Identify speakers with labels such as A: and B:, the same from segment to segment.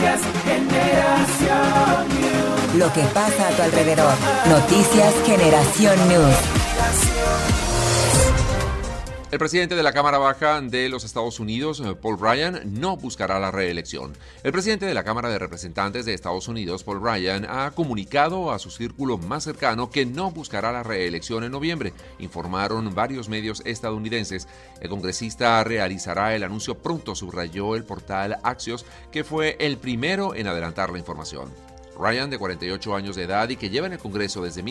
A: Noticias Generación News.
B: Lo que pasa a tu alrededor. Noticias Generación News.
C: El presidente de la Cámara Baja de los Estados Unidos, Paul Ryan, no buscará la reelección. El presidente de la Cámara de Representantes de Estados Unidos, Paul Ryan, ha comunicado a su círculo más cercano que no buscará la reelección en noviembre, informaron varios medios estadounidenses. El congresista realizará el anuncio pronto, subrayó el portal Axios, que fue el primero en adelantar la información. Ryan, de 48 años de edad y que lleva en el Congreso desde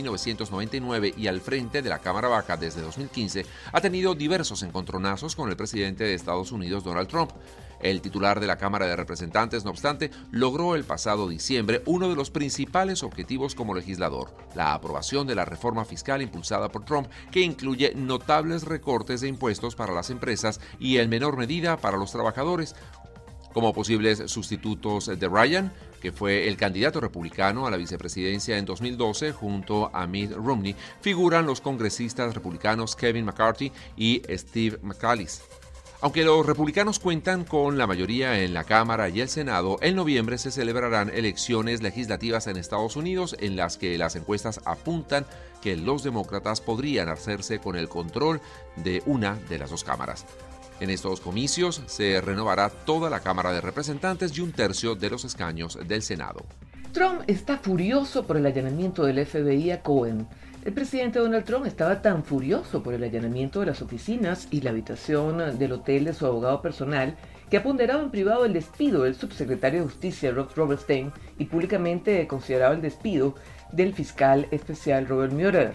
C: 1999 y al frente de la Cámara Baja desde 2015, ha tenido diversos encontronazos con el presidente de Estados Unidos, Donald Trump. El titular de la Cámara de Representantes, no obstante, logró el pasado diciembre uno de los principales objetivos como legislador, la aprobación de la reforma fiscal impulsada por Trump, que incluye notables recortes de impuestos para las empresas y en menor medida para los trabajadores. Como posibles sustitutos de Ryan, que fue el candidato republicano a la vicepresidencia en 2012 junto a Mitt Romney, figuran los congresistas republicanos Kevin McCarthy y Steve McAuliffe. Aunque los republicanos cuentan con la mayoría en la Cámara y el Senado, en noviembre se celebrarán elecciones legislativas en Estados Unidos en las que las encuestas apuntan que los demócratas podrían hacerse con el control de una de las dos cámaras. En estos comicios se renovará toda la Cámara de Representantes y un tercio de los escaños del Senado.
D: Trump está furioso por el allanamiento del FBI a Cohen. El presidente Donald Trump estaba tan furioso por el allanamiento de las oficinas y la habitación del hotel de su abogado personal que ha ponderado en privado el despido del subsecretario de Justicia Rod Rosenstein y públicamente considerado el despido del fiscal especial Robert Mueller.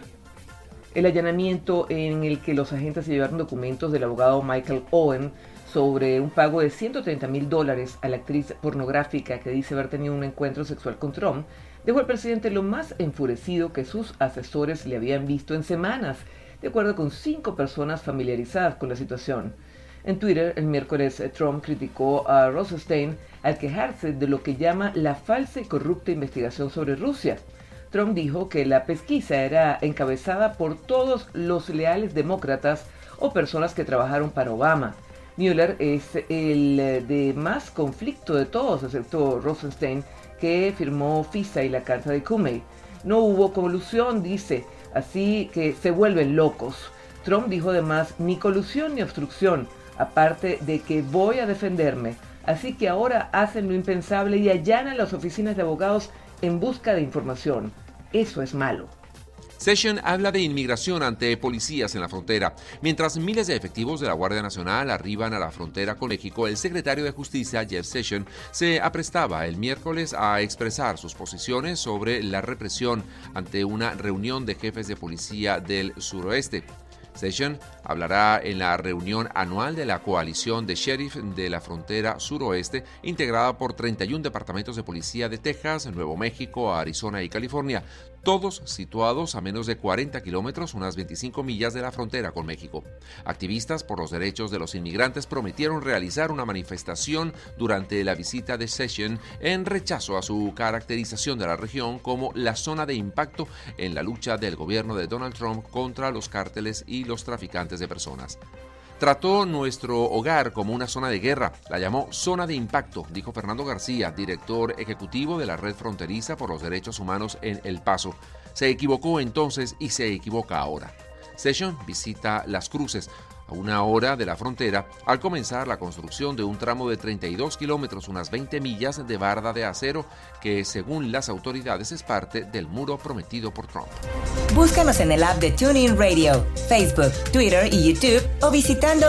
D: El allanamiento en el que los agentes se llevaron documentos del abogado Michael Owen sobre un pago de $130,000 a la actriz pornográfica que dice haber tenido un encuentro sexual con Trump, dejó al presidente lo más enfurecido que sus asesores le habían visto en semanas, de acuerdo con 5 personas familiarizadas con la situación. En Twitter, el miércoles, Trump criticó a Rosenstein al quejarse de lo que llama la falsa y corrupta investigación sobre Rusia. Trump dijo que la pesquisa era encabezada por todos los leales demócratas o personas que trabajaron para Obama. Mueller es el de más conflicto de todos, excepto Rosenstein, que firmó FISA y la carta de Comey. No hubo colusión, dice, así que se vuelven locos. Trump dijo además, ni colusión ni obstrucción, aparte de que voy a defenderme. Así que ahora hacen lo impensable y allanan las oficinas de abogados en busca de información. Eso es malo.
C: Sessions habla de inmigración ante policías en la frontera. Mientras miles de efectivos de la Guardia Nacional arriban a la frontera con México, el secretario de Justicia, Jeff Sessions, se aprestaba el miércoles a expresar sus posiciones sobre la represión ante una reunión de jefes de policía del suroeste. Sessions hablará en la reunión anual de la coalición de sheriff de la frontera suroeste, integrada por 31 departamentos de policía de Texas, Nuevo México, Arizona y California, todos situados a menos de 40 kilómetros, unas 25 millas de la frontera con México. Activistas por los derechos de los inmigrantes prometieron realizar una manifestación durante la visita de Sessions en rechazo a su caracterización de la región como la zona de impacto en la lucha del gobierno de Donald Trump contra los cárteles y los traficantes de personas. Trató nuestro hogar como una zona de guerra, la llamó zona de impacto, dijo Fernando García, director ejecutivo de la Red Fronteriza por los Derechos Humanos en El Paso. Se equivocó entonces y se equivoca ahora. Sessions visita Las Cruces, a una hora de la frontera, al comenzar la construcción de un tramo de 32 kilómetros, unas 20 millas de barda de acero, que según las autoridades es parte del muro prometido por Trump.
B: Búscanos en el app de TuneIn Radio, Facebook, Twitter y YouTube o visitando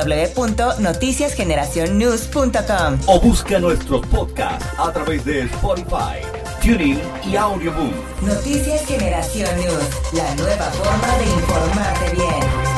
B: www.noticiasgeneracionnews.com.
E: O busca nuestros podcasts a través de Spotify, TuneIn y Audioboom.
B: Noticias Generación News, la nueva forma de informarte bien.